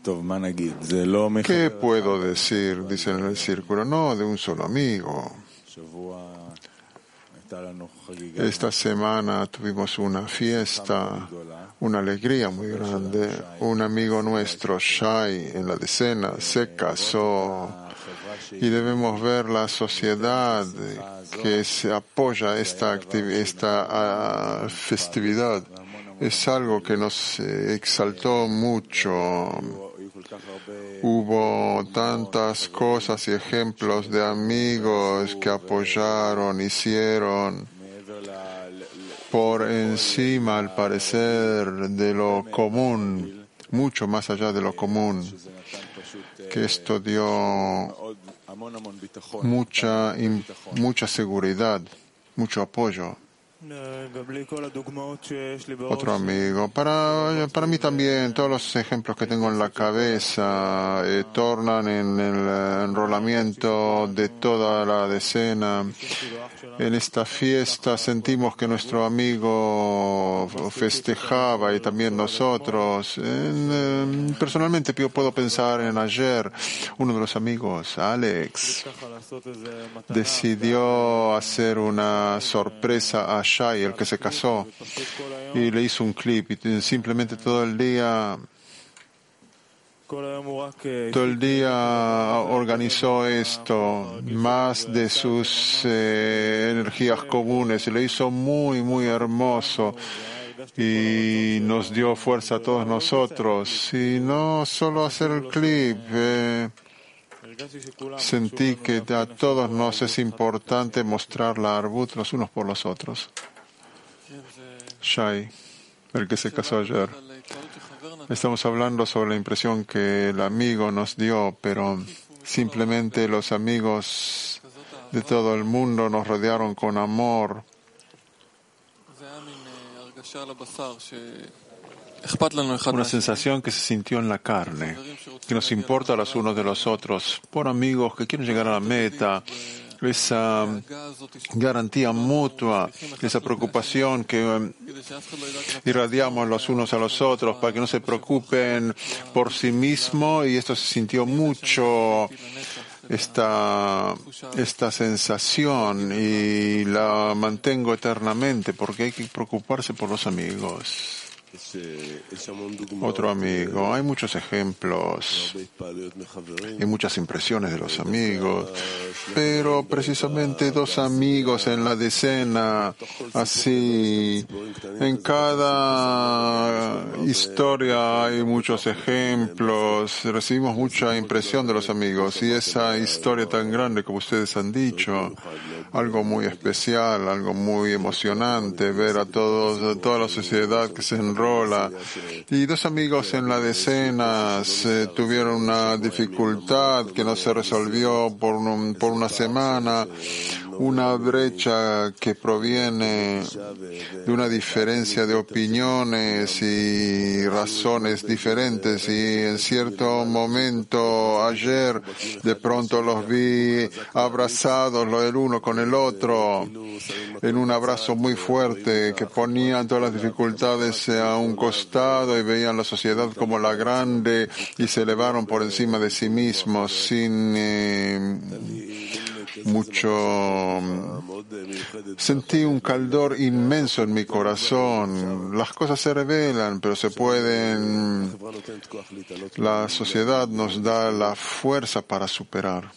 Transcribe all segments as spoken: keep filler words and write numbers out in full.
¿Qué puedo decir? Dicen en el círculo. No, de un solo amigo. Esta semana tuvimos una fiesta, una alegría muy grande. Un amigo nuestro, Shai, en la decena, se casó. Y debemos ver la sociedad que se apoya esta, esta uh, festividad. Es algo que nos exaltó mucho. Hubo tantas cosas y ejemplos de amigos que apoyaron, hicieron por encima, al parecer, de lo común, mucho más allá de lo común, que esto dio mucha, mucha seguridad, mucho apoyo. Otro amigo. Para, para mí también, todos los ejemplos que tengo en la cabeza eh, tornan en el enrolamiento de toda la decena. En esta fiesta sentimos que nuestro amigo festejaba y también nosotros. En, eh, personalmente yo puedo pensar en ayer, uno de los amigos, Alex, decidió hacer una sorpresa a Shai, el que se casó, y le hizo un clip y simplemente todo el día todo el día organizó esto, más de sus eh, energías comunes, y lo hizo muy muy hermoso y nos dio fuerza a todos nosotros. Y no solo hacer el clip, eh, sentí que a todos nos es importante mostrar la arbut los unos por los otros. Shai, el que se casó ayer. Estamos hablando sobre la impresión que el amigo nos dio, pero simplemente los amigos de todo el mundo nos rodearon con amor. Una sensación que se sintió en la carne, que nos importa a los unos de los otros, por amigos que quieren llegar a la meta, esa garantía mutua, esa preocupación que irradiamos los unos a los otros para que no se preocupen por sí mismos, y esto se sintió mucho. Esta, esta sensación, y la mantengo eternamente porque hay que preocuparse por los amigos. Otro amigo. Hay muchos ejemplos y muchas impresiones de los amigos, pero precisamente dos amigos en la decena, así, en cada historia hay muchos ejemplos, recibimos mucha impresión de los amigos, y esa historia tan grande como ustedes han dicho, algo muy especial, algo muy emocionante, ver a todos, a toda la sociedad que se enrola. Y dos amigos en la decena eh, tuvieron una dificultad que no se resolvió por, un, por una semana, una brecha que proviene de una diferencia de opiniones y razones diferentes, y en cierto momento ayer de pronto los vi abrazados el uno con el otro en un abrazo muy fuerte, que ponían todas las dificultades a un costado y veían la sociedad como la grande y se elevaron por encima de sí mismos sin eh, mucho. Sentí un calor inmenso en mi corazón. Las cosas se revelan, pero se pueden. La sociedad nos da la fuerza para superar.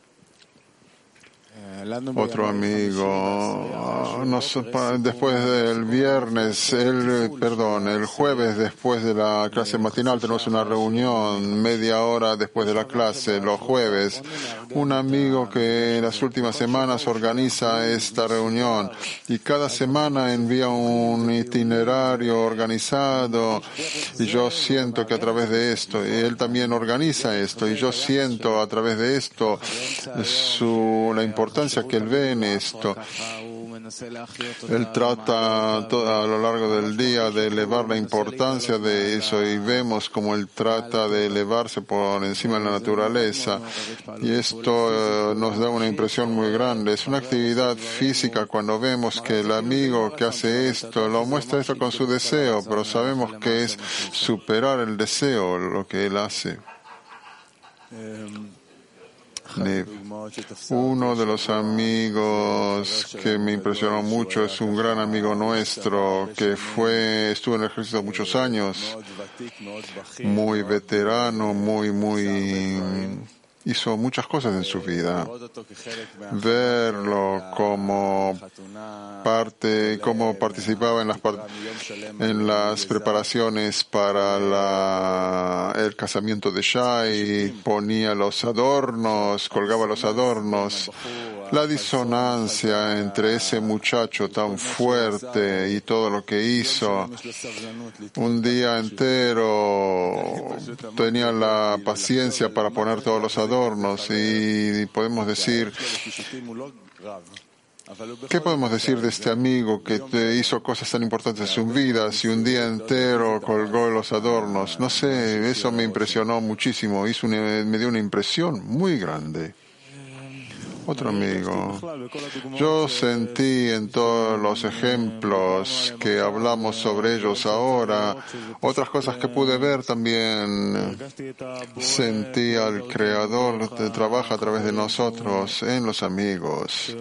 Otro amigo, nos, después del viernes, el, perdón, el jueves después de la clase matinal tenemos una reunión media hora después de la clase, los jueves. Un amigo que en las últimas semanas organiza esta reunión y cada semana envía un itinerario organizado, y yo siento que a través de esto, y él también organiza esto, y yo siento a través de esto su, la importancia que él ve en esto, Él trata a lo largo del día de elevar la importancia de eso y vemos como él trata de elevarse por encima de la naturaleza. Y esto eh, nos da una impresión muy grande. Es una actividad física cuando vemos que el amigo que hace esto lo muestra esto con su deseo, pero sabemos que es superar el deseo lo que él hace. Uno de los amigos que me impresionó mucho es un gran amigo nuestro que fue, estuvo en el ejército muchos años, muy veterano, muy, muy, hizo muchas cosas en su vida. Verlo como parte, cómo participaba en las, en las preparaciones para la, el casamiento de Shai, ponía los adornos, colgaba los adornos. La disonancia entre ese muchacho tan fuerte y todo lo que hizo. Un día entero tenía la paciencia para poner todos los adornos y podemos decir, ¿qué podemos decir de este amigo que te hizo cosas tan importantes en su vida si un día entero colgó los adornos? No sé, eso me impresionó muchísimo, hizo una, me dio una impresión muy grande. Otro amigo. Yo sentí en todos los ejemplos que hablamos sobre ellos ahora, otras cosas que pude ver también. Sentí al Creador que trabaja a través de nosotros en los amigos,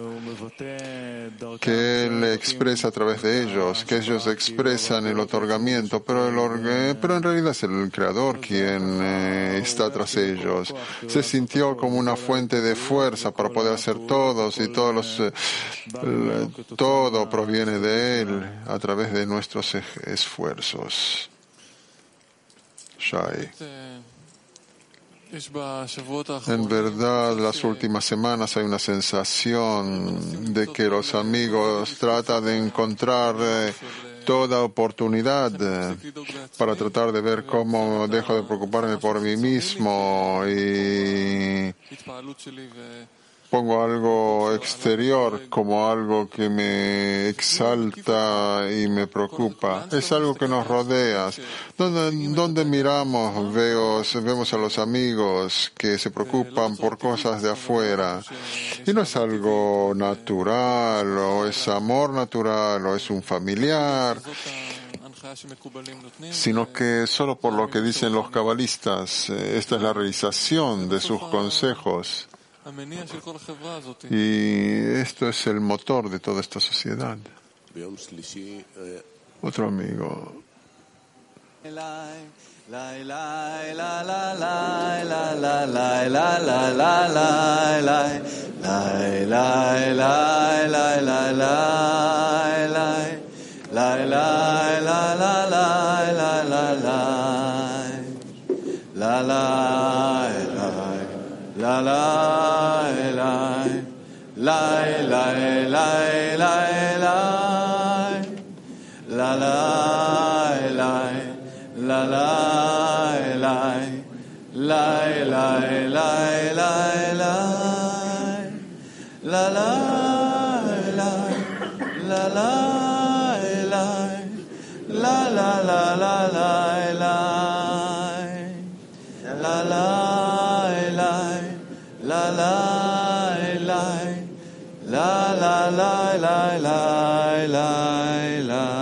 que Él expresa a través de ellos, que ellos expresan el otorgamiento, pero, el orgue, pero en realidad es el Creador quien eh, está tras ellos. Se sintió como una fuente de fuerza para poder hacer todos y todos los eh, todo proviene de Él a través de nuestros esfuerzos. Shai. En verdad, las últimas semanas hay una sensación de que los amigos tratan de encontrar eh, toda oportunidad eh, para tratar de ver cómo dejo de preocuparme por mí mismo y pongo algo exterior como algo que me exalta y me preocupa. Es algo que nos rodea. Donde, donde miramos, veo, vemos a los amigos que se preocupan por cosas de afuera. Y no es algo natural, o es amor natural, o es un familiar, sino que solo por lo que dicen los cabalistas, esta es la realización de sus consejos. Y esto es el motor de toda esta sociedad. Otro amigo. La la la la la la la la la la la la la la la